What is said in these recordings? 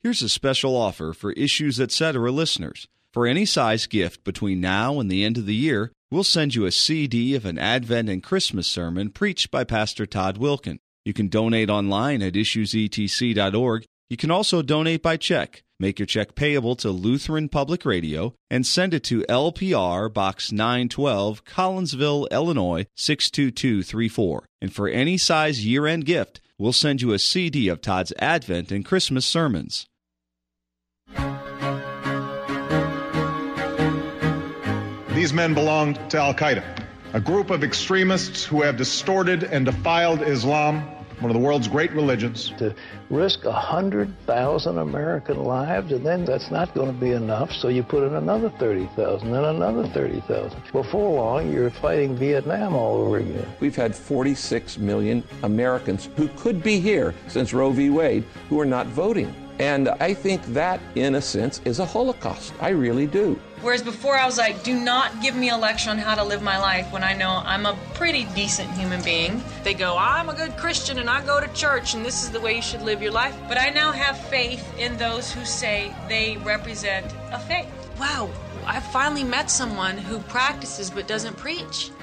Here's a special offer for Issues Etc. listeners. For any size gift between now and the end of the year, we'll send you a CD of an Advent and Christmas sermon preached by Pastor Todd Wilken. You can donate online at issuesetc.org. You can also donate by check. Make your check payable to Lutheran Public Radio and send it to LPR Box 912, Collinsville, Illinois 62234. And for any size year-end gift, we'll send you a CD of Todd's Advent and Christmas sermons. These men belonged to Al-Qaeda, a group of extremists who have distorted and defiled Islam, one of the world's great religions. To risk 100,000 American lives, and then that's not going to be enough, so you put in another 30,000 and another 30,000. Before long, you're fighting Vietnam all over again. We've had 46 million Americans who could be here since Roe v. Wade who are not voting. And I think that, in a sense, is a Holocaust. I really do. Whereas before I was like, do not give me a lecture on how to live my life when I know I'm a pretty decent human being. They go, I'm a good Christian and I go to church and this is the way you should live your life. But I now have faith in those who say they represent a faith. Wow, I finally met someone who practices but doesn't preach.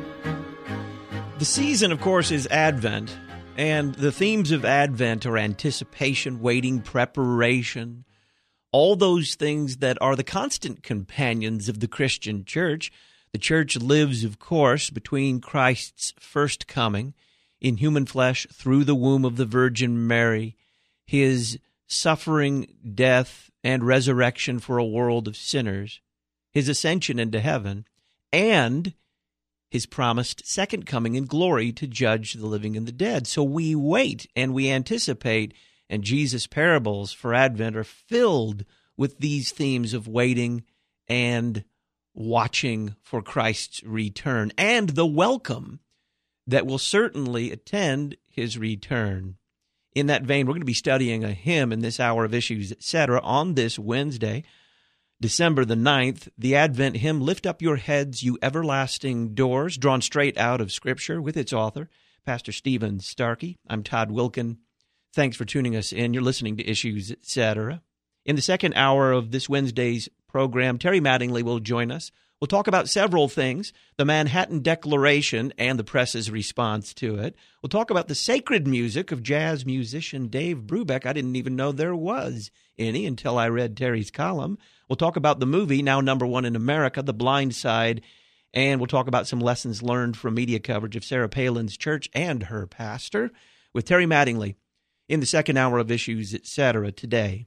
The season, of course, is Advent. And the themes of Advent are anticipation, waiting, preparation, all those things that are the constant companions of the Christian church. The church lives, of course, between Christ's first coming in human flesh through the womb of the Virgin Mary, his suffering, death, and resurrection for a world of sinners, his ascension into heaven, and his promised second coming in glory to judge the living and the dead. So we wait and we anticipate, and Jesus' parables for Advent are filled with these themes of waiting and watching for Christ's return and the welcome that will certainly attend his return. In that vein, we're going to be studying a hymn in this hour of Issues, etc. on this Wednesday, December the 9th, the Advent hymn, Lift Up Your Heads, You Everlasting Doors, drawn straight out of Scripture with its author, Pastor Stephen Starkey. I'm Todd Wilken. Thanks for tuning us in. You're listening to Issues, Etc. In the second hour of this Wednesday's program, Terry Mattingly will join us. We'll talk about several things, the Manhattan Declaration and the press's response to it. We'll talk about the sacred music of jazz musician Dave Brubeck. I didn't even know there was any until I read Terry's column. We'll talk about the movie, now number one in America, The Blind Side, and we'll talk about some lessons learned from media coverage of Sarah Palin's church and her pastor with Terry Mattingly in the second hour of Issues, Etc. today.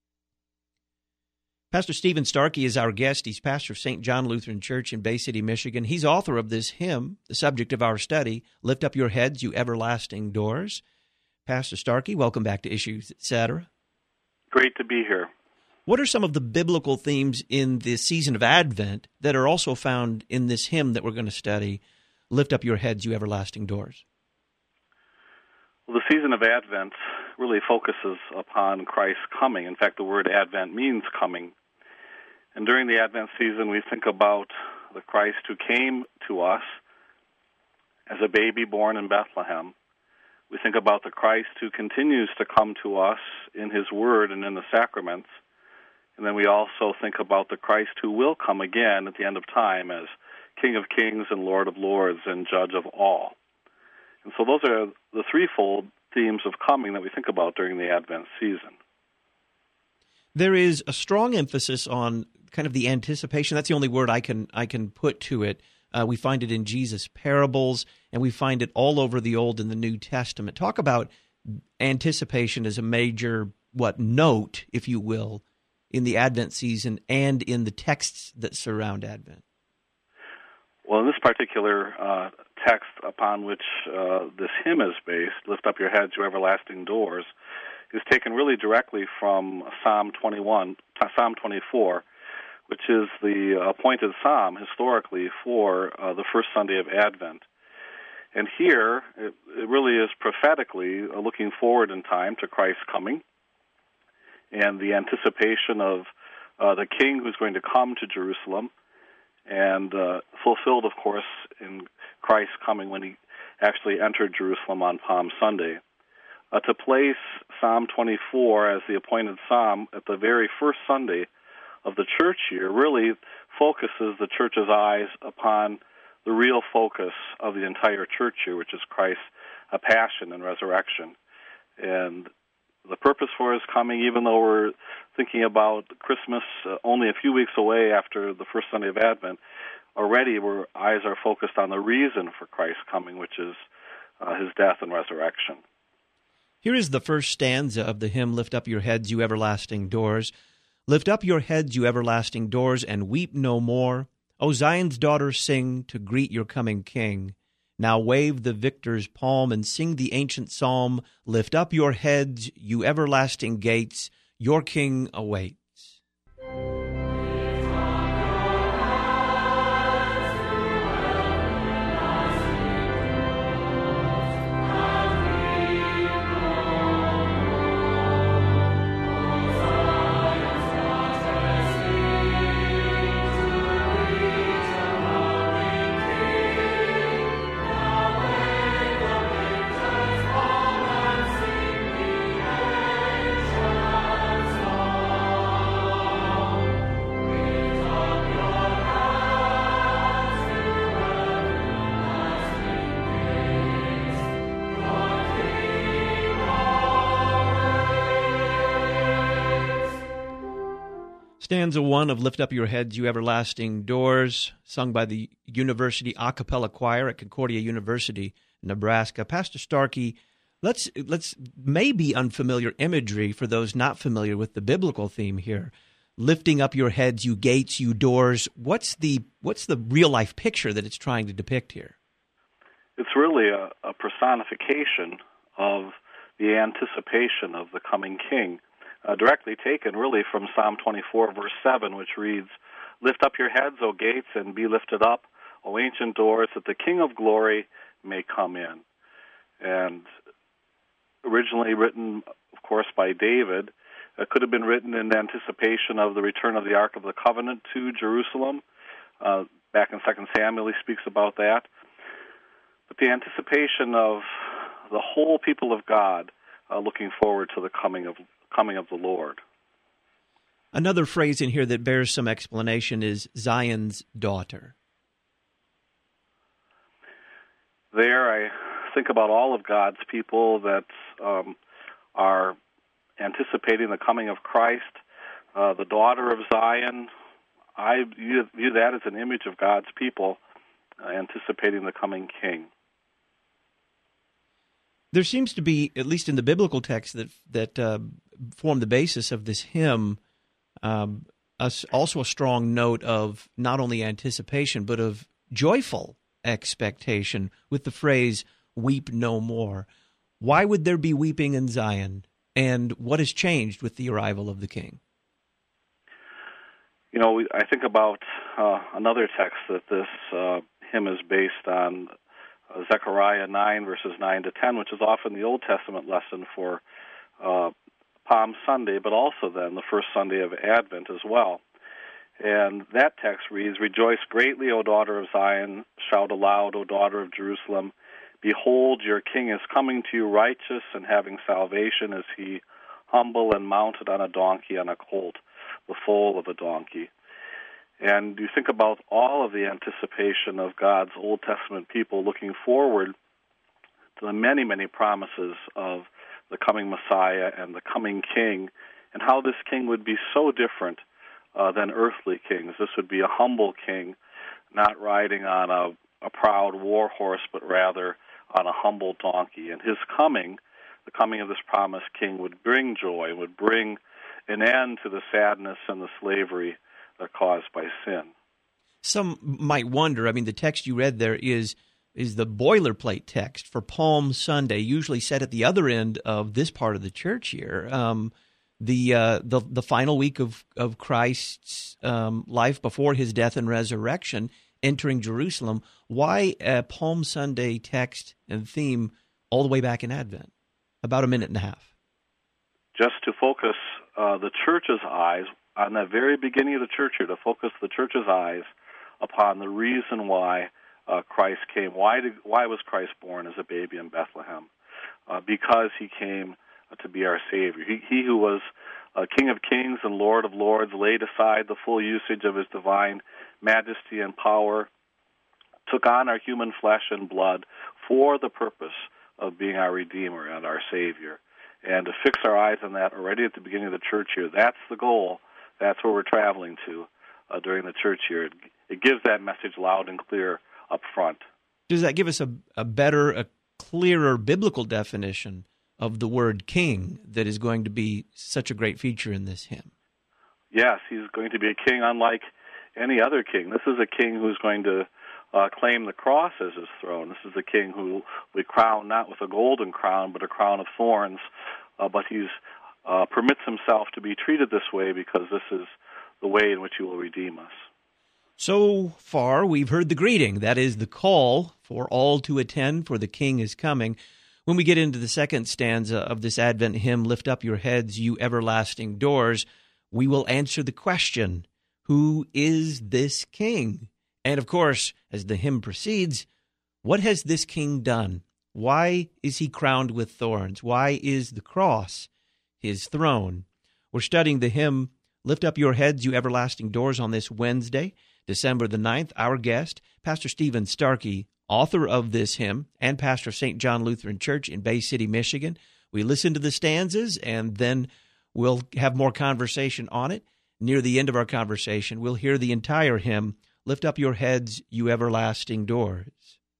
Pastor Stephen Starkey is our guest. He's pastor of St. John Lutheran Church in Bay City, Michigan. He's author of this hymn, the subject of our study, Lift Up Your Heads, You Everlasting Doors. Pastor Starkey, welcome back to Issues, Etc. Great to be here. What are some of the biblical themes in the season of Advent that are also found in this hymn that we're going to study, Lift Up Your Heads, You Everlasting Doors? Well, the season of Advent really focuses upon Christ's coming. In fact, the word Advent means coming. And during the Advent season, we think about the Christ who came to us as a baby born in Bethlehem. We think about the Christ who continues to come to us in his word and in the sacraments. And then we also think about the Christ who will come again at the end of time as King of Kings and Lord of Lords and Judge of all. And so those are the threefold themes of coming that we think about during the Advent season. There is a strong emphasis on kind of the anticipation. That's the only word I can put to it. We find it in Jesus' parables, and we find it all over the Old and the New Testament. Talk about anticipation as a major, note, if you will, in the Advent season and in the texts that surround Advent. Well, in this particular text upon which this hymn is based, Lift Up Your Heads, You Everlasting Doors, is taken really directly from Psalm 24, which is the appointed psalm historically for the first Sunday of Advent. And here, it really is prophetically looking forward in time to Christ's coming and the anticipation of the King who's going to come to Jerusalem, and fulfilled, of course, in Christ's coming when he actually entered Jerusalem on Palm Sunday. to place Psalm 24 as the appointed psalm at the very first Sunday of the church year really focuses the church's eyes upon the real focus of the entire church year, which is Christ's passion and resurrection. And the purpose for his coming, even though we're thinking about Christmas only a few weeks away after the first Sunday of Advent, already our eyes are focused on the reason for Christ's coming, which is his death and resurrection. Here is the first stanza of the hymn, Lift Up Your Heads, You Everlasting Doors. Lift up your heads, you everlasting doors, and weep no more. O Zion's daughters, sing to greet your coming King. Now wave the victor's palm and sing the ancient psalm. Lift up your heads, you everlasting gates, your King awaits. Stanza 1 of Lift Up Your Heads, You Everlasting Doors, sung by the University A Cappella Choir at Concordia University, Nebraska. Pastor Starkey, let's maybe unfamiliar imagery for those not familiar with the biblical theme here. Lifting up your heads, you gates, you doors. What's the real-life picture that it's trying to depict here? It's really a personification of the anticipation of the coming King. Directly taken really from Psalm 24, verse 7, which reads, Lift up your heads, O gates, and be lifted up, O ancient doors, that the King of glory may come in. And originally written, of course, by David, it could have been written in anticipation of the return of the Ark of the Covenant to Jerusalem. Back in 2 Samuel, he speaks about that. But the anticipation of the whole people of God looking forward to the coming of the Lord. Another phrase in here that bears some explanation is Zion's daughter. There, I think about all of God's people that are anticipating the coming of Christ. The daughter of Zion, I view that as an image of God's people anticipating the coming King. There seems to be, at least in the biblical text that form the basis of this hymn, also a strong note of not only anticipation, but of joyful expectation with the phrase, weep no more. Why would there be weeping in Zion? And what has changed with the arrival of the King? You know, I think about another text that this hymn is based on, Zechariah 9, verses 9 to 10, which is often the Old Testament lesson for Palm Sunday, but also then the first Sunday of Advent as well. And that text reads, Rejoice greatly, O daughter of Zion, shout aloud, O daughter of Jerusalem. Behold, your King is coming to you, righteous and having salvation is he, humble and mounted on a donkey, on a colt, the foal of a donkey. And you think about all of the anticipation of God's Old Testament people looking forward to the many, many promises of the coming Messiah and the coming King, and how this King would be so different than earthly kings. This would be a humble king, not riding on a proud war horse, but rather on a humble donkey. And his coming, the coming of this promised king, would bring joy, would bring an end to the sadness and the slavery caused by sin. Some might wonder, the text you read there is the boilerplate text for Palm Sunday, usually set at the other end of this part of the church year. The final week of Christ's life before his death and resurrection, entering Jerusalem. Why a Palm Sunday text and theme all the way back in Advent? About a minute and a half. Just to focus the church's eyes on that very beginning of the church year, to focus the church's eyes upon the reason why Christ came. Why was Christ born as a baby in Bethlehem? because he came to be our Savior. He who was King of Kings and Lord of Lords laid aside the full usage of his divine majesty and power, took on our human flesh and blood for the purpose of being our Redeemer and our Savior. And to fix our eyes on that already at the beginning of the church year, that's the goal. That's where we're traveling to during the church year. It gives that message loud and clear up front. Does that give us a better, a clearer biblical definition of the word king that is going to be such a great feature in this hymn? Yes, he's going to be a king unlike any other king. This is a king who's going to claim the cross as his throne. This is a king who we crown not with a golden crown, but a crown of thorns. But he's permits himself to be treated this way because this is the way in which he will redeem us. So far, we've heard the greeting. That is the call for all to attend, for the King is coming. When we get into the second stanza of this Advent hymn, Lift Up Your Heads, You Everlasting Doors, we will answer the question, who is this King? And of course, as the hymn proceeds, what has this King done? Why is he crowned with thorns? Why is the cross his throne? We're studying the hymn, Lift Up Your Heads, You Everlasting Doors, on this Wednesday, December the 9th. Our guest, Pastor Stephen Starkey, author of this hymn and pastor of St. John Lutheran Church in Bay City, Michigan. We listen to the stanzas, and then we'll have more conversation on it. Near the end of our conversation, we'll hear the entire hymn, Lift Up Your Heads, You Everlasting Doors.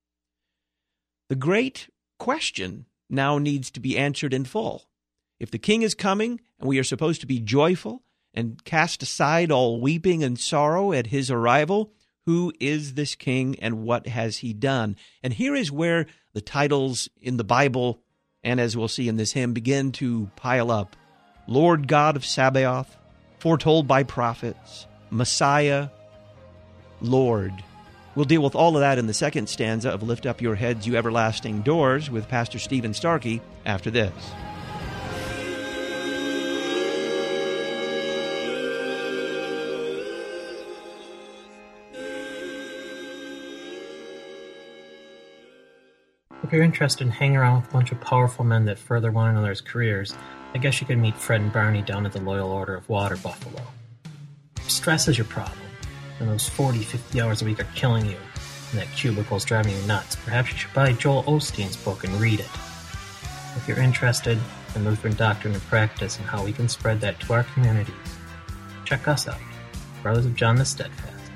The great question now needs to be answered in full. If the King is coming, and we are supposed to be joyful and cast aside all weeping and sorrow at his arrival, who is this King and what has he done? And here is where the titles in the Bible, and as we'll see in this hymn, begin to pile up. Lord God of Sabaoth, foretold by prophets, Messiah, Lord. We'll deal with all of that in the second stanza of Lift Up Your Heads, You Everlasting Doors with Pastor Stephen Starkey after this. If you're interested in hanging around with a bunch of powerful men that further one another's careers, I guess you could meet Fred and Barney down at the Loyal Order of Water Buffalo. Stress is your problem, and those 40, 50 hours a week are killing you, and that cubicle's driving you nuts. Perhaps you should buy Joel Osteen's book and read it. If you're interested in Lutheran doctrine and practice and how we can spread that to our communities, check us out, Brothers of John the Steadfast,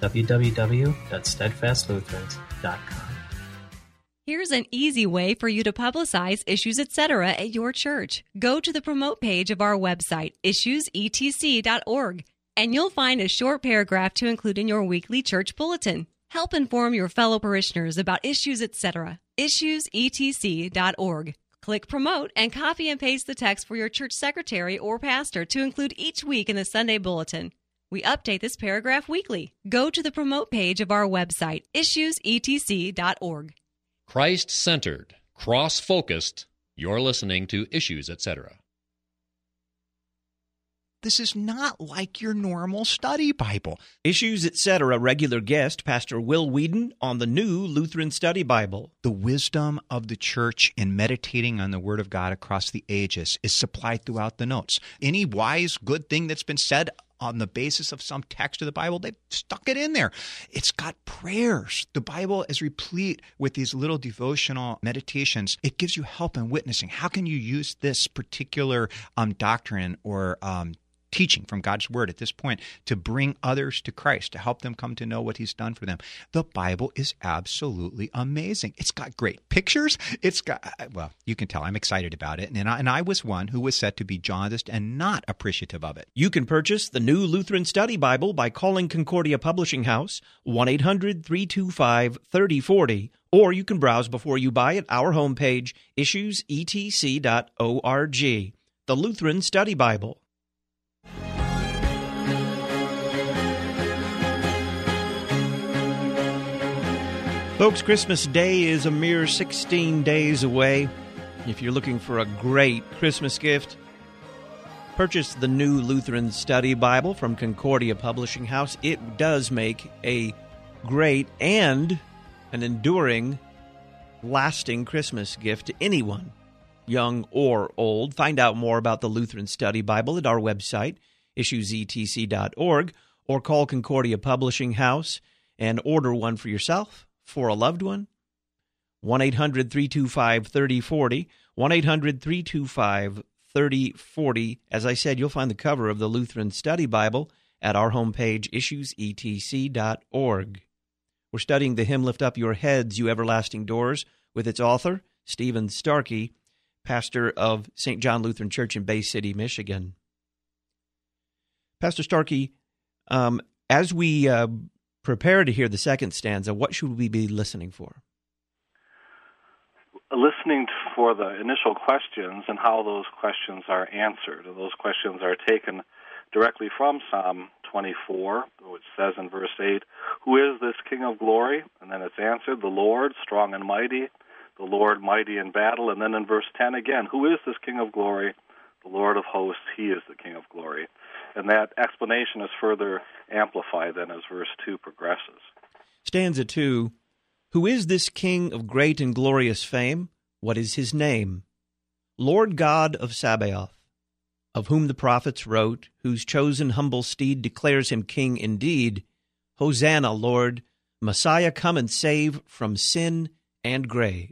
www.steadfastlutherans.com. Here's an easy way for you to publicize Issues Etc. at your church. Go to the promote page of our website, issuesetc.org, and you'll find a short paragraph to include in your weekly church bulletin. Help inform your fellow parishioners about Issues Etc. issuesetc.org. Click Promote and copy and paste the text for your church secretary or pastor to include each week in the Sunday bulletin. We update this paragraph weekly. Go to the promote page of our website, issuesetc.org. Christ-centered, cross-focused, you're listening to Issues, Etc. This is not like your normal study Bible. Issues, Etc. regular guest, Pastor Will Whedon, on the new Lutheran Study Bible. The wisdom of the church in meditating on the Word of God across the ages is supplied throughout the notes. Any wise, good thing that's been said on the basis of some text of the Bible, they've stuck it in there. It's got prayers. The Bible is replete with these little devotional meditations. It gives you help in witnessing. How can you use this particular doctrine or teaching from God's Word at this point to bring others to Christ, to help them come to know what He's done for them? The Bible is absolutely amazing. It's got great pictures. It's got, well, you can tell I'm excited about it. And I was one who was said to be jaundiced and not appreciative of it. You can purchase the new Lutheran Study Bible by calling Concordia Publishing House, 1-800-325-3040, or you can browse before you buy at our homepage, issuesetc.org. The Lutheran Study Bible. Folks, Christmas Day is a mere 16 days away. If you're looking for a great Christmas gift, purchase the new Lutheran Study Bible from Concordia Publishing House. It does make a great and an enduring, lasting Christmas gift to anyone young or old. Find out more about the Lutheran Study Bible at our website, issuesetc.org, or call Concordia Publishing House and order one for yourself, for a loved one. 1-800-325-3040, 1-800-325-3040. As I said, you'll find the cover of the Lutheran Study Bible at our homepage, issuesetc.org. We're studying the hymn, Lift Up Your Heads, You Everlasting Doors, with its author, Stephen Starkey, pastor of St. John Lutheran Church in Bay City, Michigan. Pastor Starkey, as we prepare to hear the second stanza, what should we be listening for? Listening for the initial questions and how those questions are answered. And those questions are taken directly from Psalm 24, which says in verse 8, "Who is this King of glory?" And then it's answered, "The Lord, strong and mighty, the Lord mighty in battle." And then in verse 10 again, "Who is this King of glory? The Lord of hosts, he is the King of glory." And that explanation is further amplified then as verse 2 progresses. Stanza 2, "Who is this King of great and glorious fame? What is his name? Lord God of Sabaoth, of whom the prophets wrote, whose chosen humble steed declares him king indeed. Hosanna, Lord, Messiah, come and save from sin and grave."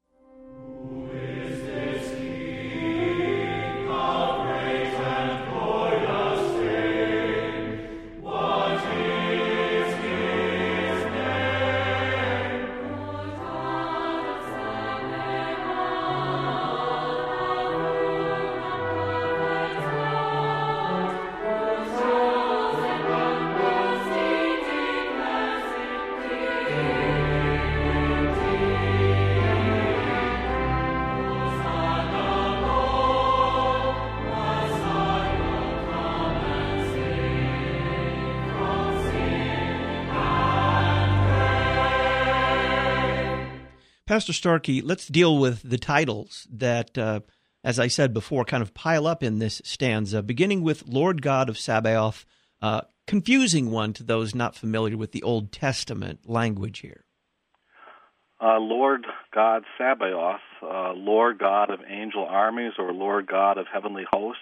Pastor Starkey, let's deal with the titles that, as I said before, kind of pile up in this stanza, beginning with Lord God of Sabaoth, confusing one to those not familiar with the Old Testament language here. Lord God Sabaoth, Lord God of angel armies, or Lord God of heavenly hosts,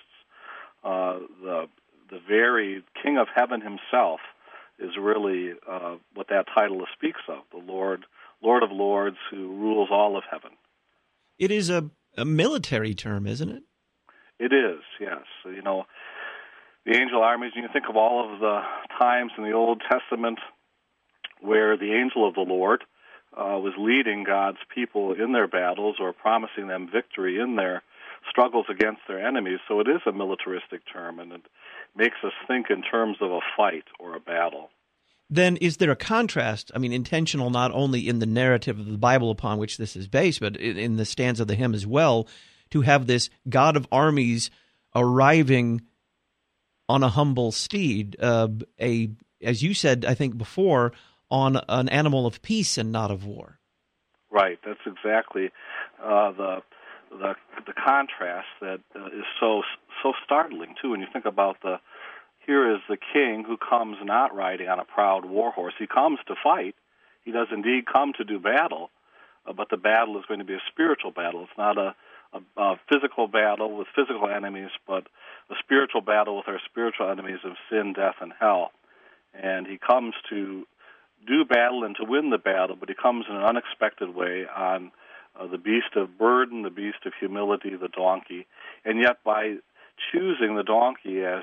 the very King of heaven himself is really what that title speaks of, the Lord of lords who rules all of heaven. It is a military term, isn't it? It is, yes. So, the angel armies, you can think of all of the times in the Old Testament where the angel of the Lord was leading God's people in their battles or promising them victory in their struggles against their enemies. So it is a militaristic term, and it makes us think in terms of a fight or a battle. Then is there a contrast, intentional not only in the narrative of the Bible upon which this is based, but in the stanza of the hymn as well, to have this God of armies arriving on a humble steed, as you said, I think before, on an animal of peace and not of war. Right, that's exactly the contrast that is so startling, too, when you think about here is the king who comes not riding on a proud war horse. He comes to fight. He does indeed come to do battle, but the battle is going to be a spiritual battle. It's not a physical battle with physical enemies, but a spiritual battle with our spiritual enemies of sin, death, and hell. And he comes to do battle and to win the battle, but he comes in an unexpected way on the beast of burden, the beast of humility, the donkey. And yet by choosing the donkey as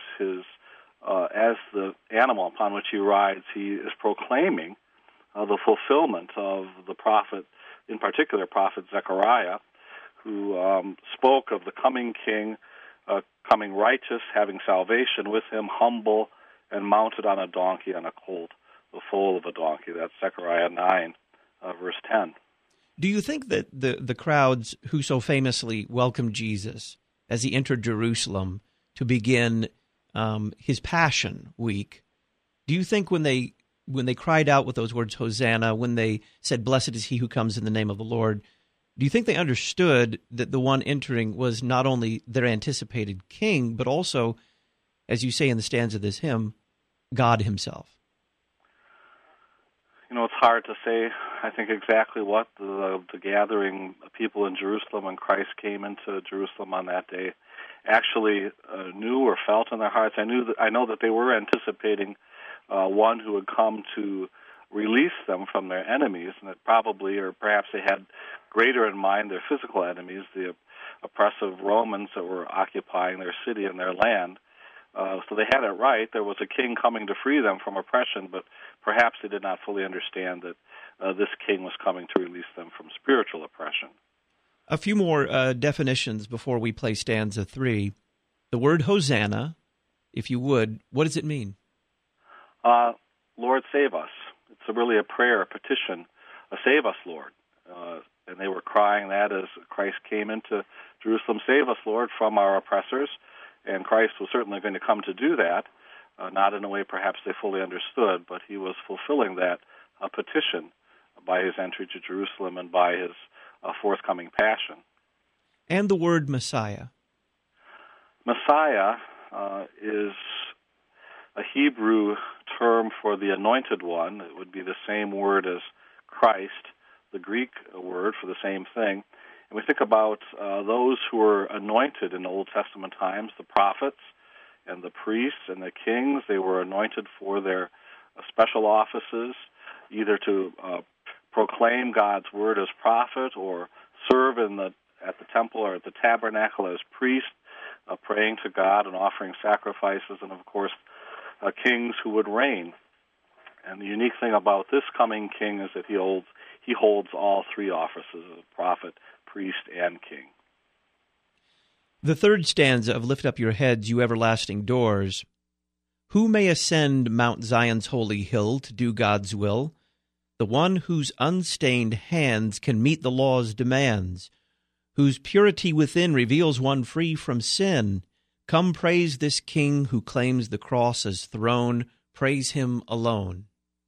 the animal upon which he rides, he is proclaiming the fulfillment of the prophet, in particular prophet Zechariah, who spoke of the coming king, coming righteous, having salvation with him, humble, and mounted on a donkey, on a colt, the foal of a donkey. That's Zechariah 9, verse 10. Do you think that the crowds who so famously welcomed Jesus as he entered Jerusalem to begin his Passion Week, do you think when they cried out with those words, Hosanna, when they said, "Blessed is he who comes in the name of the Lord," do you think they understood that the one entering was not only their anticipated king, but also, as you say in the stanza of this hymn, God himself? It's hard to say, I think, exactly what the gathering of people in Jerusalem when Christ came into Jerusalem on that day actually knew or felt in their hearts. I know that they were anticipating one who would come to release them from their enemies, and that probably, or perhaps they had greater in mind their physical enemies, the oppressive Romans that were occupying their city and their land. So they had it right. There was a king coming to free them from oppression, but perhaps they did not fully understand that this king was coming to release them from spiritual oppression. A few more definitions before we play stanza 3. The word Hosanna, if you would, what does it mean? Lord, save us. It's really a prayer, a petition. Save us, Lord. And they were crying that as Christ came into Jerusalem. Save us, Lord, from our oppressors. And Christ was certainly going to come to do that, not in a way perhaps they fully understood, but he was fulfilling that petition by his entry to Jerusalem and by his forthcoming passion. And the word Messiah. Messiah is a Hebrew term for the anointed one. It would be the same word as Christ, the Greek word for the same thing. And we think about those who were anointed in Old Testament times, the prophets and the priests and the kings. They were anointed for their special offices, either to proclaim God's word as prophet or serve at the temple or at the tabernacle as priest, praying to God and offering sacrifices, and of course kings who would reign. And the unique thing about this coming king is that he holds all three offices of prophet, priest, and king. The third stanza of Lift Up Your Heads, You Everlasting Doors. Who may ascend Mount Zion's holy hill to do God's will? The one whose unstained hands can meet the law's demands, whose purity within reveals one free from sin. Come praise this King who claims the cross as throne. Praise him alone.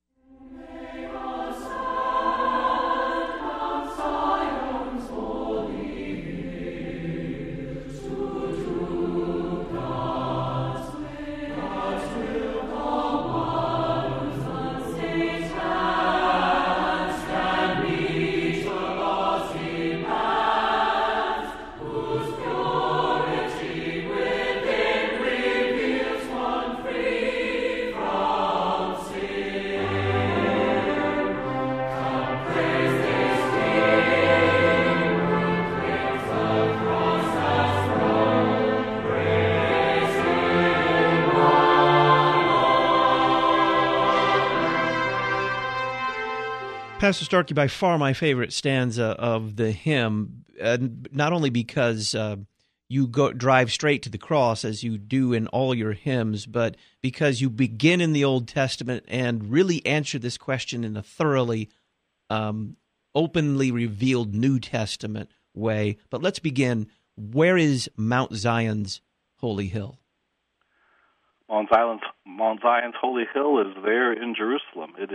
Pastor Starkey, by far my favorite stanza of the hymn, not only because you drive straight to the cross as you do in all your hymns, but because you begin in the Old Testament and really answer this question in a thoroughly, openly revealed New Testament way. But let's begin. Where is Mount Zion's holy hill? Mount Zion's holy hill is there in Jerusalem. It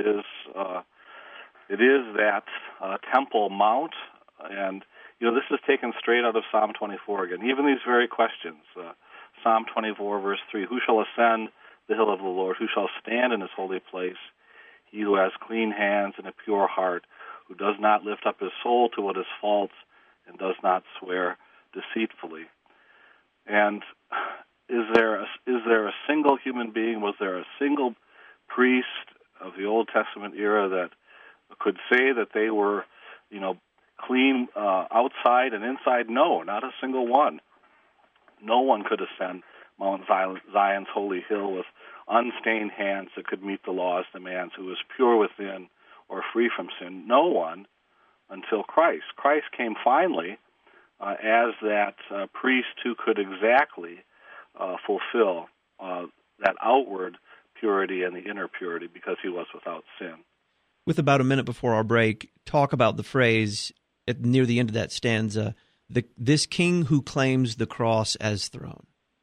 is that Temple Mount, and this is taken straight out of Psalm 24 again. Even these very questions, Psalm 24, verse 3, who shall ascend the hill of the Lord? Who shall stand in his holy place? He who has clean hands and a pure heart, who does not lift up his soul to what is false and does not swear deceitfully. And is there a single human being, was there a single priest of the Old Testament era that could say that they were, clean outside and inside? No, not a single one. No one could ascend Mount Zion's holy hill with unstained hands that could meet the law's demands, who was pure within or free from sin. No one until Christ. Christ came finally as that priest who could exactly fulfill that outward purity and the inner purity because he was without sin. With about a minute before our break, talk about the phrase near the end of that stanza, this king who claims the cross as throne.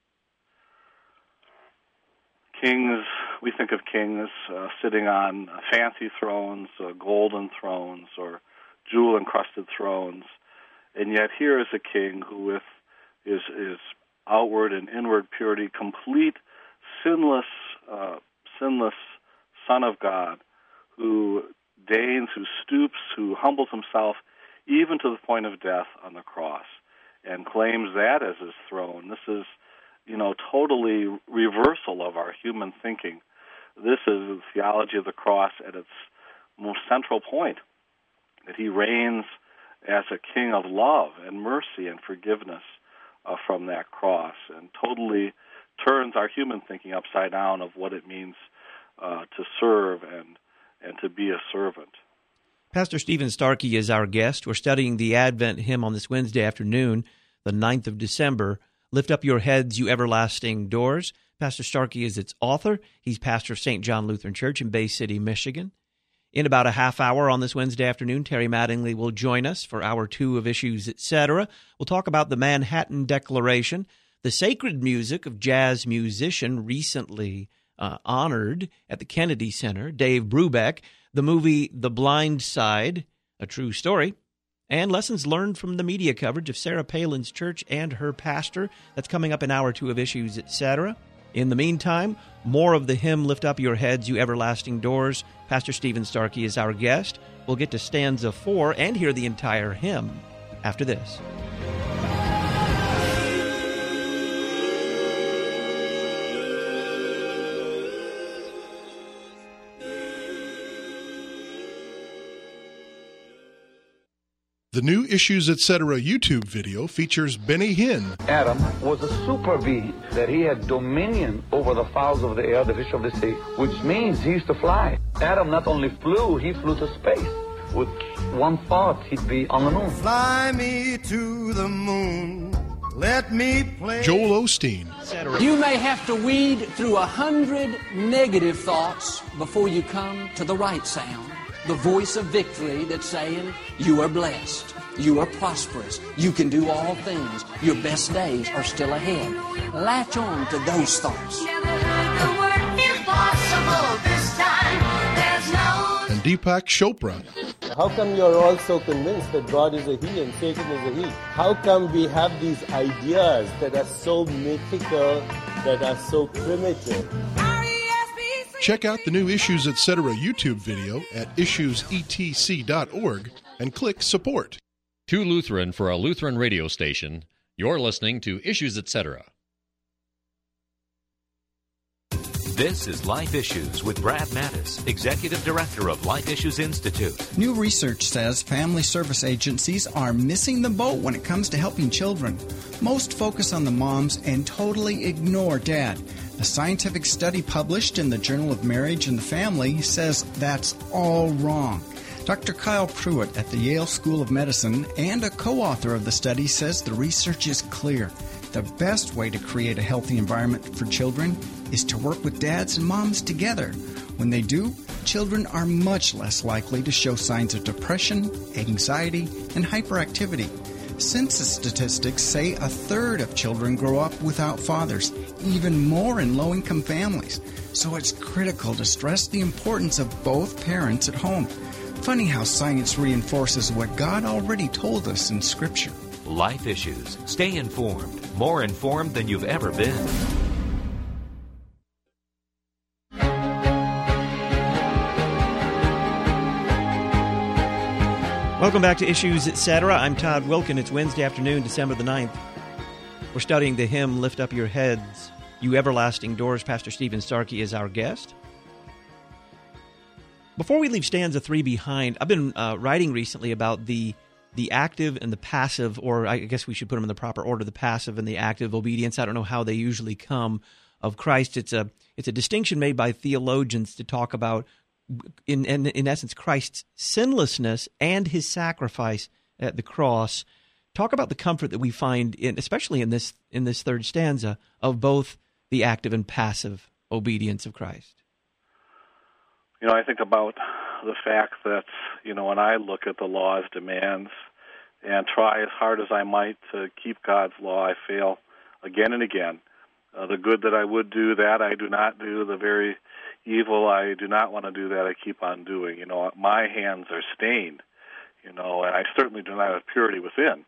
Kings, we think of kings sitting on fancy thrones, golden thrones, or jewel-encrusted thrones. And yet here is a king who with his outward and inward purity, complete, sinless Son of God, who deigns, who stoops, who humbles himself, even to the point of death on the cross, and claims that as his throne. This is, totally reversal of our human thinking. This is the theology of the cross at its most central point, that he reigns as a king of love and mercy and forgiveness from that cross, and totally turns our human thinking upside down of what it means to serve and to be a servant. Pastor Stephen Starkey is our guest. We're studying the Advent hymn on this Wednesday afternoon, the 9th of December. Lift up your heads, you everlasting doors. Pastor Starkey is its author. He's pastor of St. John Lutheran Church in Bay City, Michigan. In about a half hour on this Wednesday afternoon, Terry Mattingly will join us for Hour 2 of Issues, Etc. We'll talk about the Manhattan Declaration, the sacred music of jazz musician recently honored at the Kennedy Center, Dave Brubeck, the movie The Blind Side, a true story, and lessons learned from the media coverage of Sarah Palin's church and her pastor. That's coming up in Hour 2 of Issues, Etc. In the meantime, more of the hymn, Lift Up Your Heads, You Everlasting Doors. Pastor Stephen Starkey is our guest. We'll get to stanza 4 and hear the entire hymn after this. The new Issues Etc. YouTube video features Benny Hinn. Adam was a super being, that he had dominion over the fowls of the air, the fish of the sea, which means he used to fly. Adam not only flew, he flew to space. With one thought, he'd be on the moon. Fly me to the moon, let me play. Joel Osteen. You may have to weed through 100 negative thoughts before you come to the right sound. The voice of victory that's saying, you are blessed, you are prosperous, you can do all things, your best days are still ahead. Latch on to those thoughts. Never heard the word impossible this time. There's no... And Deepak Chopra. How come you're all so convinced that God is a he and Satan is a he? How come we have these ideas that are so mythical, that are so primitive? Check out the new Issues Etc. YouTube video at issuesetc.org and click Support. Too Lutheran for a Lutheran radio station. You're listening to Issues Etc. This is Life Issues with Brad Mattis, Executive Director of Life Issues Institute. New research says family service agencies are missing the boat when it comes to helping children. Most focus on the moms and totally ignore dad. A scientific study published in the Journal of Marriage and the Family says that's all wrong. Dr. Kyle Pruitt at the Yale School of Medicine and a co-author of the study says the research is clear. The best way to create a healthy environment for children is to work with dads and moms together. When they do, children are much less likely to show signs of depression, anxiety, and hyperactivity. Census statistics say 1/3 of children grow up without fathers, even more in low-income families. So it's critical to stress the importance of both parents at home. Funny how science reinforces what God already told us in Scripture. Life Issues. Stay informed. More informed than you've ever been. Welcome back to Issues, Etc. I'm Todd Wilkin. It's Wednesday afternoon, December the 9th. We're studying the hymn, Lift Up Your Heads, You Everlasting Doors. Pastor Stephen Starkey is our guest. Before we leave stanza 3 behind, I've been writing recently about the active and the passive, or I guess we should put them in the proper order, the passive and the active obedience. I don't know how they usually come of Christ. It's a distinction made by theologians to talk about, in essence, Christ's sinlessness and his sacrifice at the cross. Talk about the comfort that we find, especially in this third stanza, of both the active and passive obedience of Christ. I think about the fact that, when I look at the law's demands and try as hard as I might to keep God's law, I fail again and again. The good that I would do, that I do not do. The very evil I do not want to do, that I keep on doing. My hands are stained, and I certainly do not have purity within.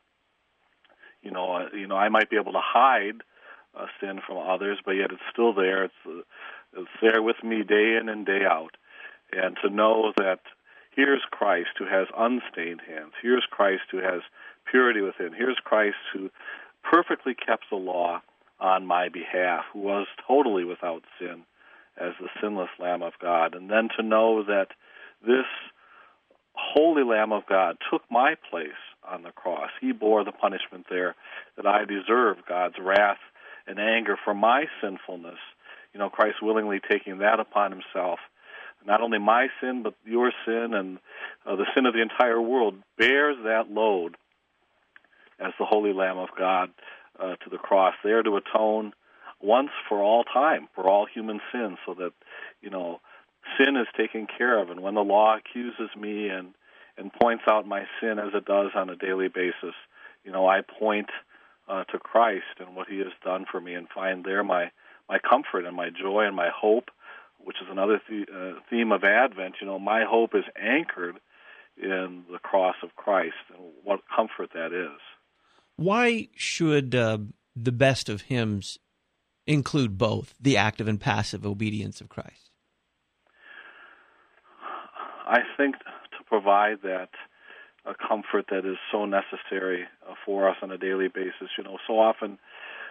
I might be able to hide sin from others, but yet it's still there. It's there with me day in and day out. And to know that here's Christ who has unstained hands. Here's Christ who has purity within. Here's Christ who perfectly kept the law on my behalf, who was totally without sin as the sinless Lamb of God. And then to know that this holy Lamb of God took my place on the cross. He bore the punishment there that I deserve, God's wrath and anger for my sinfulness. You know, Christ willingly taking that upon himself. Not only my sin, but your sin and the sin of the entire world bears that load as the holy Lamb of God to the cross, there to atone once for all time for all human sins, so that, you know, sin is taken care of. And when the law accuses me and points out my sin, as it does on a daily basis, you know, I point to Christ and what he has done for me, and find there my comfort and my joy and my hope, which is another theme of Advent. You know, my hope is anchored in the cross of Christ, and what comfort that is. Why should the best of hymns include both the active and passive obedience of Christ? I think to provide that comfort that is so necessary for us on a daily basis. You know, so often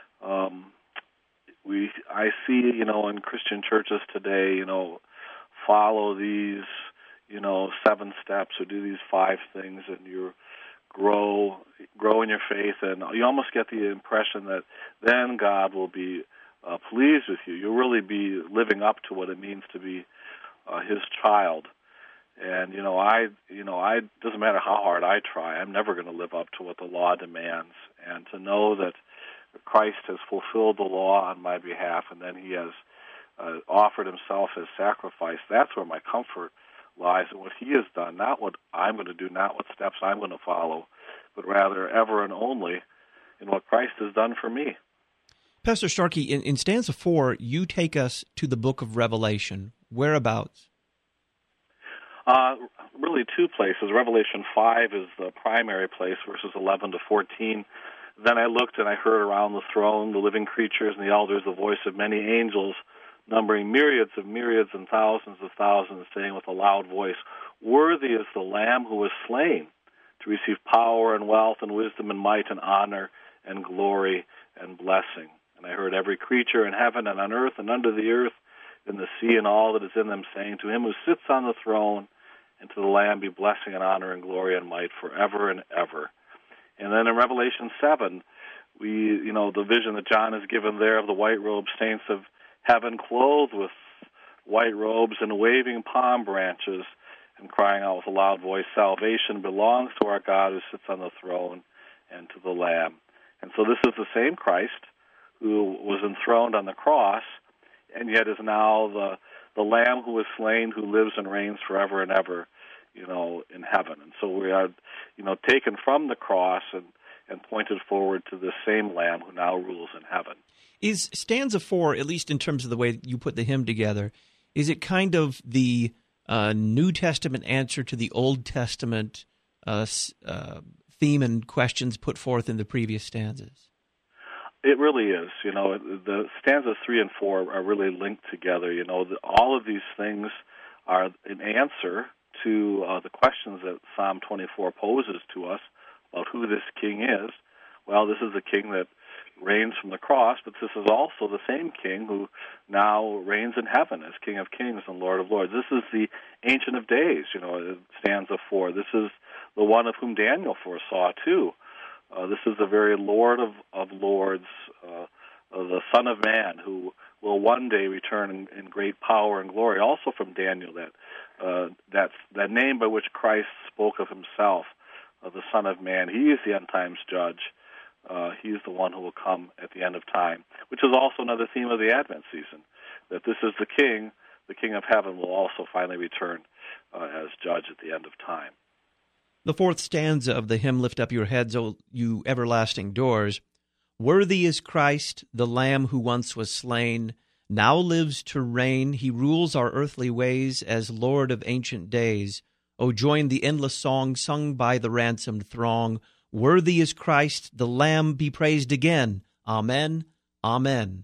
I see, you know, in Christian churches today, you know, follow these, you know, 7 steps or do these 5 things, and you grow in your faith, and you almost get the impression that then God will be pleased with you. You'll really be living up to what it means to be his child. And I doesn't matter how hard I try, I'm never going to live up to what the law demands. And to know that Christ has fulfilled the law on my behalf, and then he has offered himself as sacrifice, that's where my comfort lies in what he has done, not what I'm going to do, not what steps I'm going to follow, but rather ever and only in what Christ has done for me. Pastor Starkey, in stanza 4, you take us to the book of Revelation. Whereabouts? Really 2 places. Revelation 5 is the primary place, verses 11 to 14. Then I looked, and I heard around the throne the living creatures and the elders the voice of many angels, numbering myriads of myriads and thousands of thousands, saying with a loud voice, "Worthy is the Lamb who was slain to receive power and wealth and wisdom and might and honor and glory and blessing." And I heard every creature in heaven and on earth and under the earth, in the sea and all that is in them, saying, "To him who sits on the throne and to the Lamb be blessing and honor and glory and might forever and ever." And then in Revelation 7, the vision that John is given there of the white-robed saints of heaven, clothed with white robes and waving palm branches, and crying out with a loud voice, "Salvation belongs to our God who sits on the throne and to the Lamb." And so this is the same Christ who was enthroned on the cross, and yet is now the Lamb who was slain, who lives and reigns forever and ever, in heaven. And so we are, taken from the cross and pointed forward to the same Lamb who now rules in heaven. Is stanza 4, at least in terms of the way you put the hymn together, is it kind of the New Testament answer to the Old Testament theme and questions put forth in the previous stanzas? It really is. The stanzas 3 and 4 are really linked together. All of these things are an answer to the questions that Psalm 24 poses to us about who this king is. Well, this is a king that reigns from the cross, but this is also the same king who now reigns in heaven as King of Kings and Lord of Lords. This is the Ancient of Days, stanza 4. This is the one of whom Daniel foresaw, too. This is the very Lord of Lords, the Son of Man, who will one day return in great power and glory. Also from Daniel, that name by which Christ spoke of himself, the Son of Man. He is the end times judge. He is the one who will come at the end of time, which is also another theme of the Advent season, that this is the King of heaven will also finally return as judge at the end of time. The 4th stanza of the hymn, "Lift Up Your Heads, O You Everlasting Doors." "Worthy is Christ, the Lamb who once was slain, now lives to reign. He rules our earthly ways as Lord of ancient days. O join the endless song sung by the ransomed throng. Worthy is Christ, the Lamb, be praised again. Amen, amen."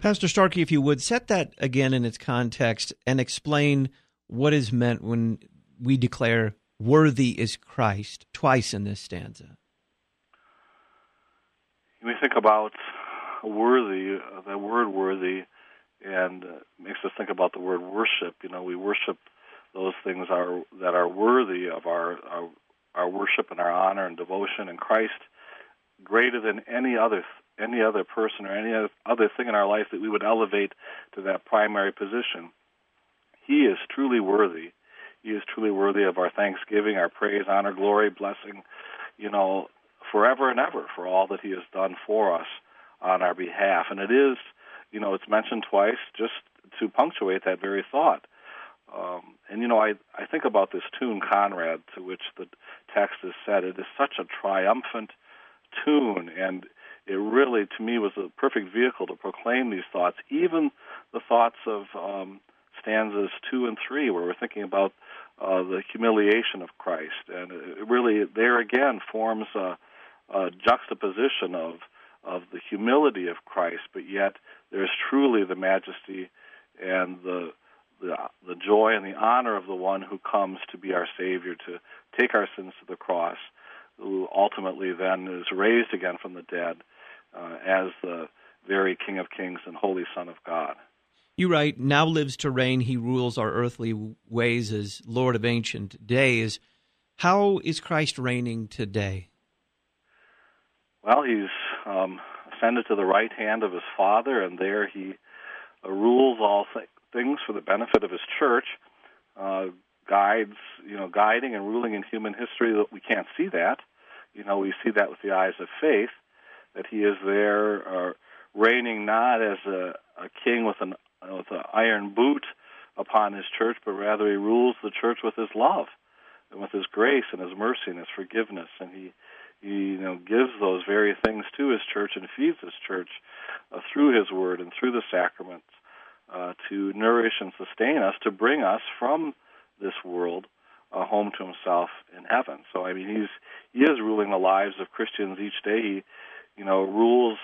Pastor Starkey, if you would, set that again in its context and explain what is meant when we declare worthy is Christ twice in this stanza. We think about worthy, the word worthy, and makes us think about the word worship. We worship those things that are worthy of our worship and our honor and devotion, and Christ greater than any other person or any other thing in our life that we would elevate to that primary position. He is truly worthy. He is truly worthy of our thanksgiving, our praise, honor, glory, blessing, forever and ever for all that he has done for us on our behalf. And it is, it's mentioned twice just to punctuate that very thought. I think about this tune, Conrad, to which the text is set. It is such a triumphant tune, and it really, to me, was a perfect vehicle to proclaim these thoughts, even the thoughts of stanzas 2 and 3, where we're thinking about the humiliation of Christ. And it really, there again, forms a juxtaposition of the humility of Christ, but yet there's truly the majesty and the joy and the honor of the one who comes to be our Savior, to take our sins to the cross, who ultimately then is raised again from the dead as the very King of Kings and Holy Son of God. You write, now lives to reign, he rules our earthly ways as Lord of ancient days. How is Christ reigning today? Well, he's ascended to the right hand of his Father, and there he rules all things for the benefit of his church, guiding and ruling in human history. That we can't see that. We see that with the eyes of faith, that he is there reigning not as a king with an iron boot upon his church, but rather he rules the church with his love and with his grace and his mercy and his forgiveness. And he gives those very things to his church and feeds his church through his word and through the sacraments to nourish and sustain us, to bring us from this world home to himself in heaven. So, he is ruling the lives of Christians each day. He, rules,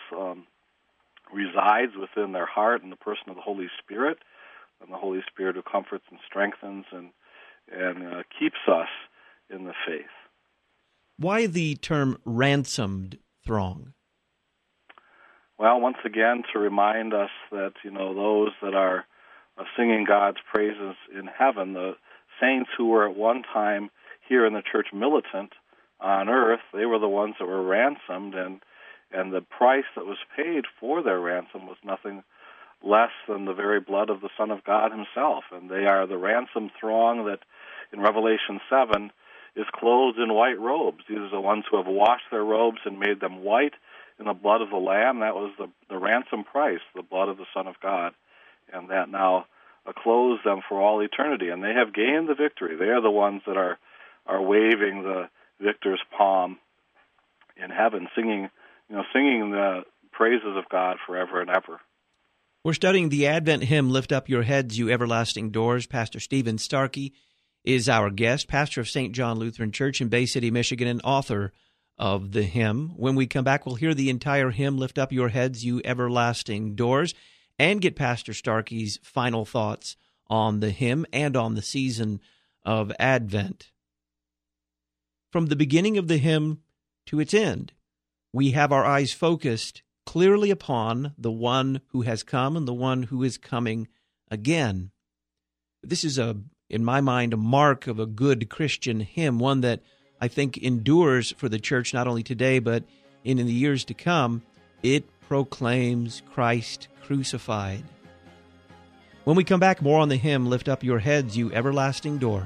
resides within their heart in the person of the Holy Spirit, and the Holy Spirit who comforts and strengthens and keeps us in the faith. Why the term ransomed throng? Well, once again, to remind us that, those that are singing God's praises in heaven, the saints who were at one time here in the church militant on earth, they were the ones that were ransomed, and the price that was paid for their ransom was nothing less than the very blood of the Son of God himself. And they are the ransomed throng that in Revelation 7 is clothed in white robes. These are the ones who have washed their robes and made them white in the blood of the Lamb. That was the ransom price, the blood of the Son of God. And that now clothes them for all eternity. And they have gained the victory. They are the ones that are waving the victor's palm in heaven, singing the praises of God forever and ever. We're studying the Advent hymn, Lift Up Your Heads, You Everlasting Doors. Pastor Stephen Starkey is our guest, pastor of St. John Lutheran Church in Bay City, Michigan, and author of the hymn. When we come back, we'll hear the entire hymn, Lift Up Your Heads, You Everlasting Doors, and get Pastor Starkey's final thoughts on the hymn and on the season of Advent. From the beginning of the hymn to its end, we have our eyes focused clearly upon the one who has come and the one who is coming again. This is, in my mind, a mark of a good Christian hymn, one that I think endures for the church not only today but in the years to come. It proclaims Christ crucified. When we come back, more on the hymn, Lift Up Your Heads, You Everlasting Doors.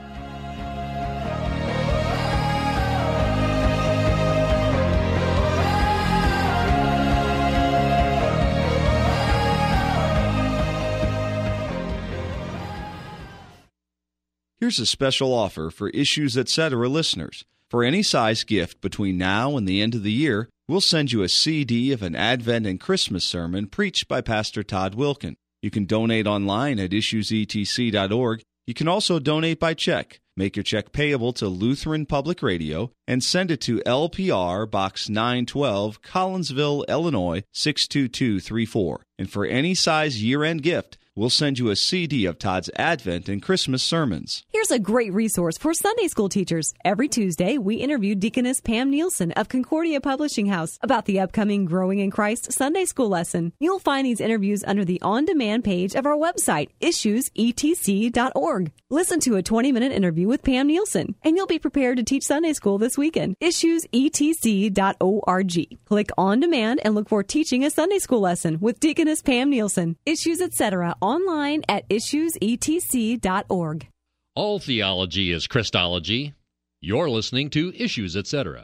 Here's a special offer for Issues Etc. listeners. For any size gift between now and the end of the year, we'll send you a CD of an Advent and Christmas sermon preached by Pastor Todd Wilken. You can donate online at issuesetc.org You can also donate by check. Make your check payable to Lutheran Public Radio and send it to LPR Box 912, Collinsville, Illinois 62234. And for any size year-end gift, we'll send you a CD of Todd's Advent and Christmas sermons. Here's a great resource for Sunday school teachers. Every Tuesday, we interview Deaconess Pam Nielsen of Concordia Publishing House about the upcoming Growing in Christ Sunday school lesson. You'll find these interviews under the on-demand page of our website, issuesetc.org. Listen to a 20-minute interview with Pam Nielsen, and you'll be prepared to teach Sunday school this weekend. Issuesetc.org. Click on demand and look for Teaching a Sunday School Lesson with Deaconess Pam Nielsen. Issues, etc. online at issuesetc.org. All theology is Christology. You're listening to Issues, etc.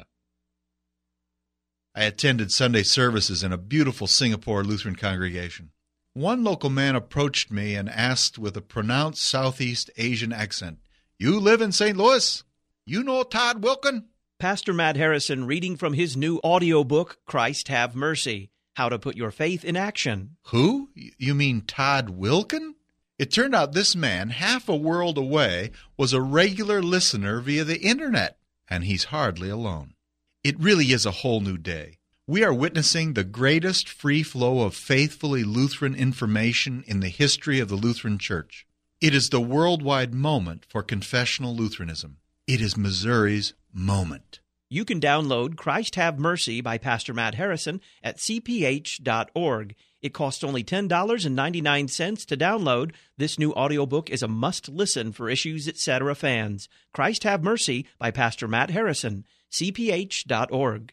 I attended Sunday services in a beautiful Singapore Lutheran congregation. One local man approached me and asked with a pronounced Southeast Asian accent, "You live in St. Louis? You know Todd Wilkin?" Pastor Matt Harrison reading from his new audiobook, Christ Have Mercy, How to Put Your Faith in Action. Who? You mean Todd Wilkin? It turned out this man, half a world away, was a regular listener via the internet, and he's hardly alone. It really is a whole new day. We are witnessing the greatest free flow of faithfully Lutheran information in the history of the Lutheran Church. It is the worldwide moment for confessional Lutheranism. It is Missouri's moment. You can download Christ Have Mercy by Pastor Matt Harrison at cph.org. It costs only $10.99 to download. This new audiobook is a must-listen for Issues, etc. fans. Christ Have Mercy by Pastor Matt Harrison, cph.org.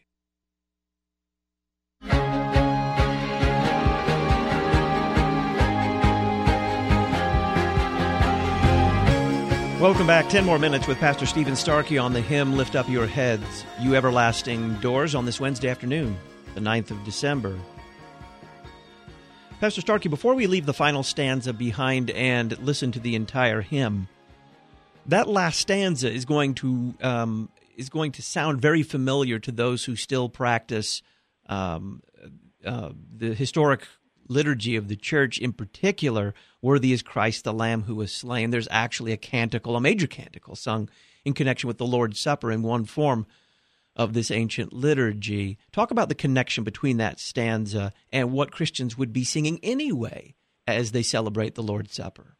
Welcome back. 10 more minutes with Pastor Stephen Starkey on the hymn, Lift Up Your Heads, You Everlasting Doors, on this Wednesday afternoon, the 9th of December. Pastor Starkey, before we leave the final stanza behind and listen to the entire hymn, that last stanza is going to sound very familiar to those who still practice the historic liturgy of the church, in particular, Worthy is Christ the Lamb who was slain. There's actually a canticle, a major canticle, sung in connection with the Lord's Supper in one form of this ancient liturgy. Talk about the connection between that stanza and what Christians would be singing anyway as they celebrate the Lord's Supper.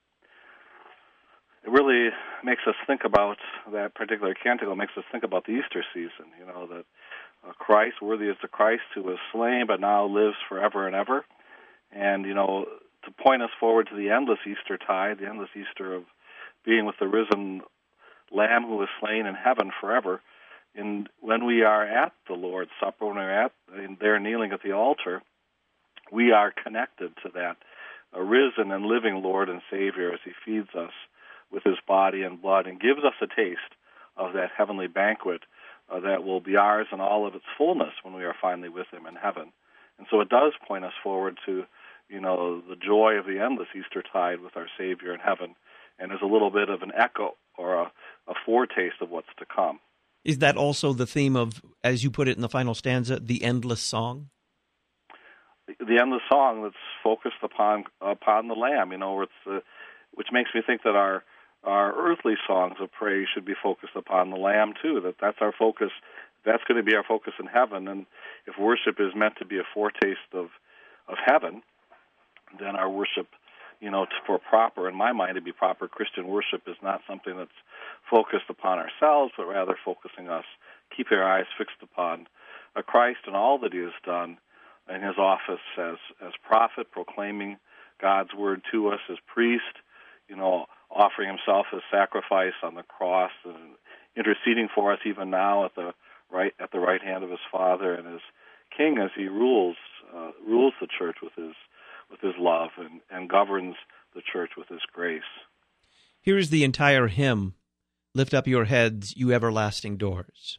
It really makes us think about that particular canticle. It makes us think about the Easter season, that Christ, worthy is the Christ who was slain but now lives forever and ever. And, to point us forward to the endless Easter tide, the endless Easter of being with the risen Lamb who was slain in heaven forever. And when we are at the Lord's Supper, when we're there kneeling at the altar, we are connected to that risen and living Lord and Savior as he feeds us with his body and blood and gives us a taste of that heavenly banquet that will be ours in all of its fullness when we are finally with him in heaven. And so it does point us forward to, the joy of the endless Easter tide with our Savior in heaven, and is a little bit of an echo or a foretaste of what's to come. Is that also the theme of, as you put it in the final stanza, the endless song? The endless song that's focused upon the Lamb, which makes me think that our earthly songs of praise should be focused upon the Lamb too. That's our focus. That's going to be our focus in heaven. And if worship is meant to be a foretaste of heaven, then our worship, in my mind, to be proper Christian worship is not something that's focused upon ourselves, but rather focusing us, keeping our eyes fixed upon Christ and all that he has done in his office as prophet, proclaiming God's word to us as priest, offering himself as sacrifice on the cross and interceding for us even now at the right hand of his Father, and as king as he rules the church with his love and governs the church with his grace. Here is the entire hymn, Lift Up Your Heads, You Everlasting Doors.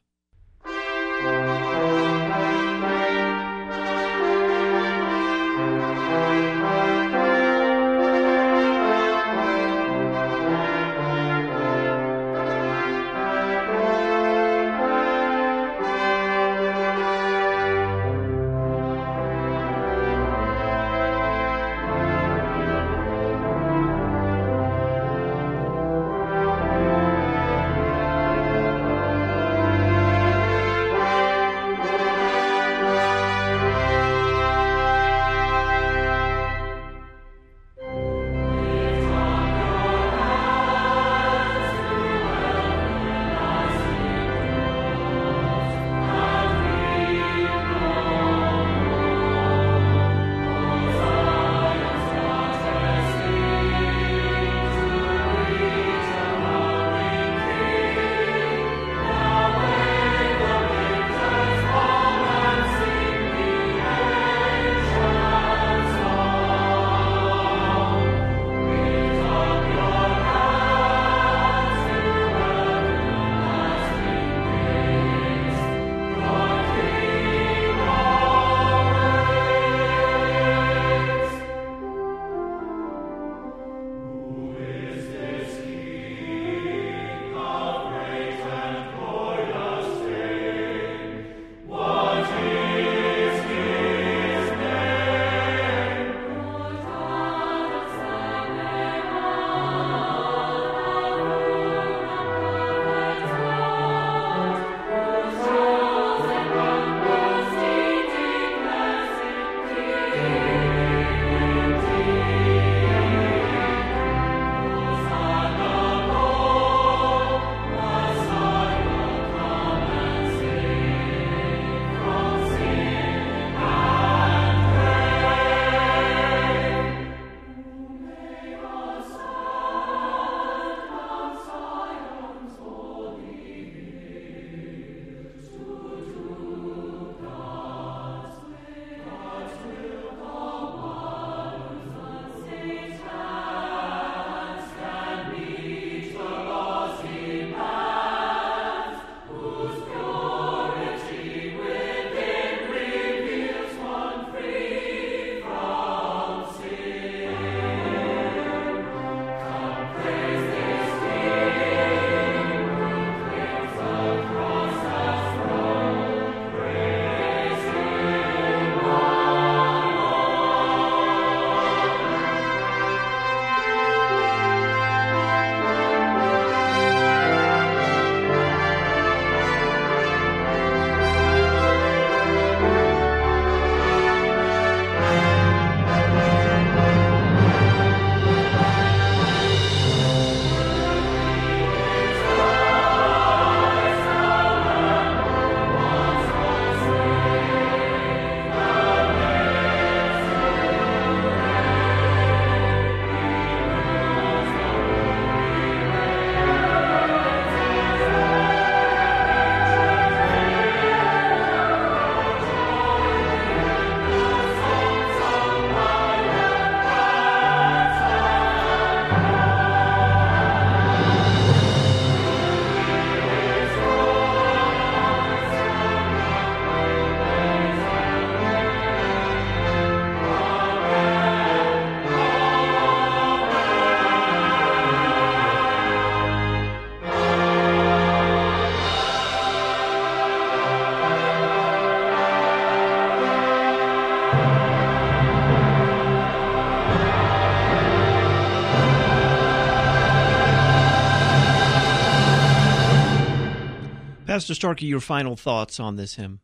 Pastor Starkey, your final thoughts on this hymn?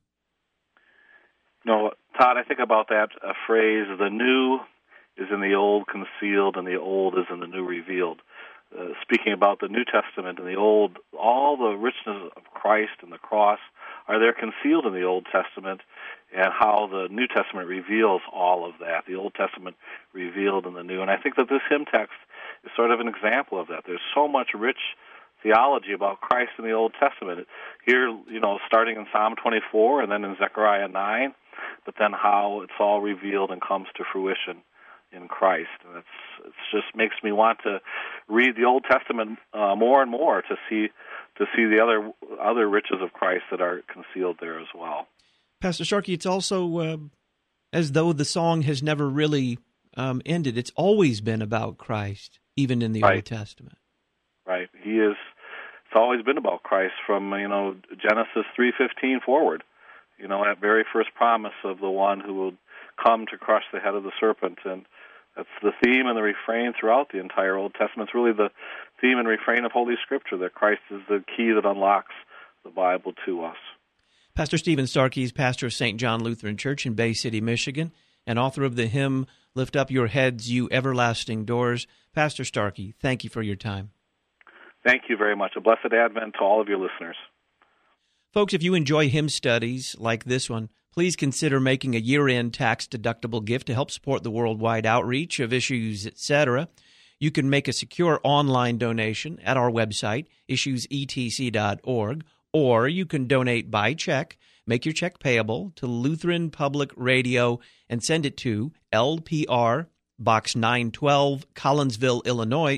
No, Todd, I think about that phrase, the new is in the old concealed and the old is in the new revealed. Speaking about the New Testament and the Old, all the richness of Christ and the cross are there concealed in the Old Testament, and how the New Testament reveals all of that. The Old Testament revealed in the New. And I think that this hymn text is sort of an example of that. There's so much rich theology about Christ in the Old Testament. Here, starting in Psalm 24 and then in Zechariah 9, but then how it's all revealed and comes to fruition in Christ. And it just makes me want to read the Old Testament more and more to see the other riches of Christ that are concealed there as well. Pastor Starkey, it's also as though the song has never really ended. It's always been about Christ, even in the Old Testament. Right. It's always been about Christ from, Genesis 3:15 forward. That very first promise of the one who will come to crush the head of the serpent. And that's the theme and the refrain throughout the entire Old Testament. It's really the theme and refrain of Holy Scripture, that Christ is the key that unlocks the Bible to us. Pastor Stephen Starkey is pastor of St. John Lutheran Church in Bay City, Michigan, and author of the hymn, Lift Up Your Heads, You Everlasting Doors. Pastor Starkey, thank you for your time. Thank you very much. A blessed Advent to all of your listeners. Folks, if you enjoy hymn studies like this one, please consider making a year-end tax-deductible gift to help support the worldwide outreach of Issues, etc. You can make a secure online donation at our website, issuesetc.org, or you can donate by check. Make your check payable to Lutheran Public Radio and send it to LPR, Box 912, Collinsville, Illinois,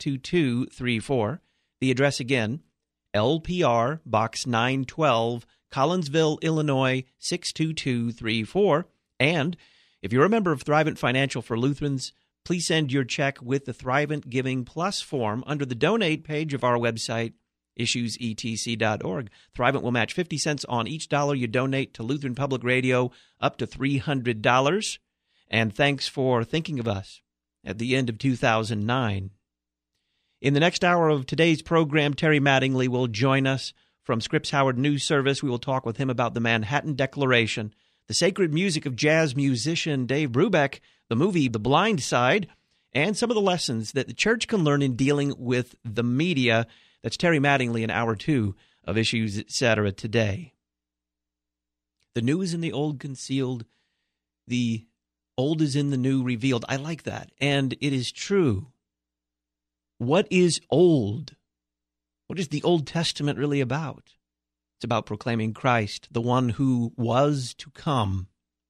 62234. The address again, LPR, Box 912, Collinsville, Illinois, 62234. And if you're a member of Thrivent Financial for Lutherans, please send your check with the Thrivent Giving Plus form under the donate page of our website, issuesetc.org. Thrivent will match 50 cents on each dollar you donate to Lutheran Public Radio, up to $300. And thanks for thinking of us at the end of 2009. In the next hour of today's program, Terry Mattingly will join us from Scripps Howard News Service. We will talk with him about the Manhattan Declaration, the sacred music of jazz musician Dave Brubeck, the movie The Blind Side, and some of the lessons that the church can learn in dealing with the media. That's Terry Mattingly in Hour 2 of Issues, Etc. today. The new is in the old concealed. The old is in the new revealed. I like that. And it is true. What is old? What is the Old Testament really about? It's about proclaiming Christ, the one who was to come.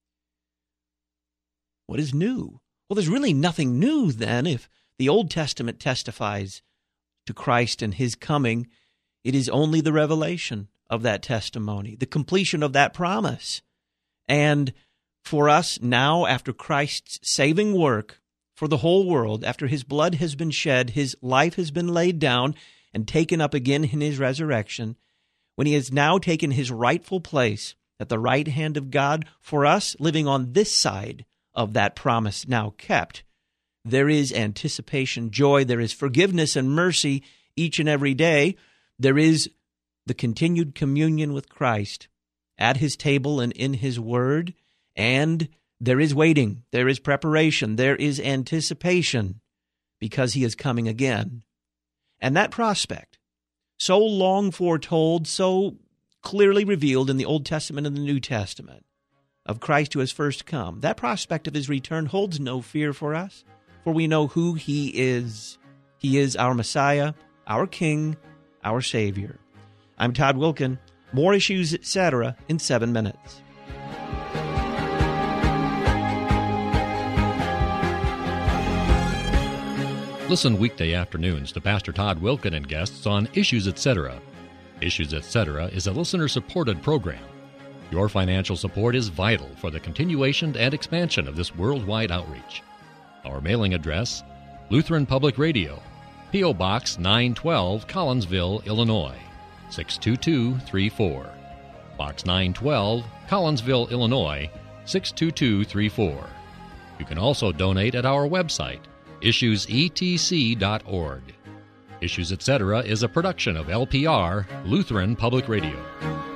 What is new? Well, there's really nothing new then if the Old Testament testifies to Christ and his coming. It is only the revelation of that testimony, the completion of that promise. And for us now, after Christ's saving work for the whole world, after his blood has been shed, his life has been laid down and taken up again in his resurrection, when he has now taken his rightful place at the right hand of God, for us living on this side of that promise now kept, there is anticipation, joy, there is forgiveness and mercy each and every day. There is the continued communion with Christ at his table and in his word, and there is waiting, there is preparation, there is anticipation, because he is coming again. And that prospect, so long foretold, so clearly revealed in the Old Testament and the New Testament, of Christ who has first come, that prospect of his return holds no fear for us, for we know who he is. He is our Messiah, our King, our Savior. I'm Todd Wilken. More Issues, Etc. in 7 minutes. Listen weekday afternoons to Pastor Todd Wilken and guests on Issues, Etc. Issues, Etc. is a listener-supported program. Your financial support is vital for the continuation and expansion of this worldwide outreach. Our mailing address, Lutheran Public Radio, P.O. Box 912, Collinsville, Illinois, 62234. Box 912, Collinsville, Illinois, 62234. You can also donate at our website, issuesetc.org. Issues Etc. is a production of LPR, Lutheran Public Radio.